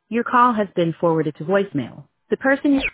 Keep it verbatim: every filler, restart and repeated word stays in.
Your call has been forwarded to voicemail. The person you